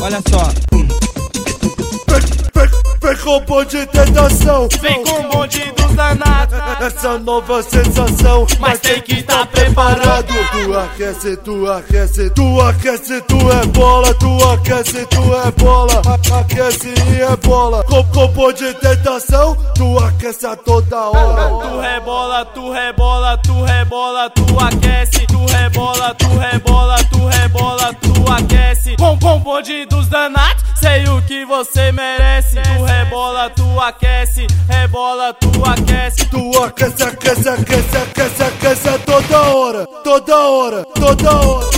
Olha só. Vem com o bonde de tentação, vem com o bonde dos danados. Essa nova sensação, mas tem que estar preparado. Tu aquece, tu aquece, tu aquece, tu é bola. Tu aquece, tu é bola. Aquece e é bola. Com bonde de tentação, tu aquece a toda hora. Tu rebola, tu rebola, tu rebola, tu aquece. Tu rebola, tu rebola, tu rebola, tu aquece. Com o bonde dos danados, sei o que você merece. Tu rebola, tu aquece, rebola, tu aquece. Tu aquece, aquece, aquece, aquece, aquece a toda hora, toda hora, toda hora.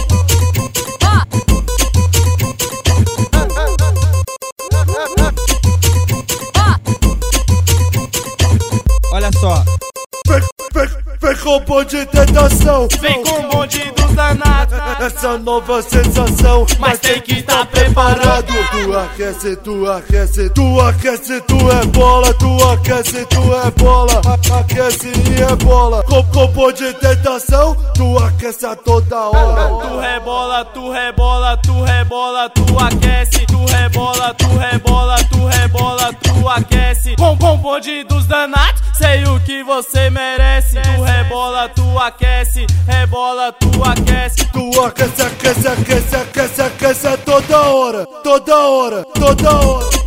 Olha só. Vem com o bonde de tentação, vem com o bonde dos danados. Essa nova sensação, mas tem que estar preparado. Tu aquece, tu aquece, tu aquece, tu é bola. Tu aquece, tu é bola. Aquece e é bola. Com bonde de tentação, tu aquece a toda hora. Tu rebola, tu rebola, tu rebola, tu aquece. Tu rebola, tu rebola, tu rebola, tu aquece. Com o bonde dos danados, sei o que você merece. Tu rebola, tu aquece, rebola, tu aquece. Tu aquece, aquece, aquece, aquece, aquece a toda hora, toda hora, toda hora.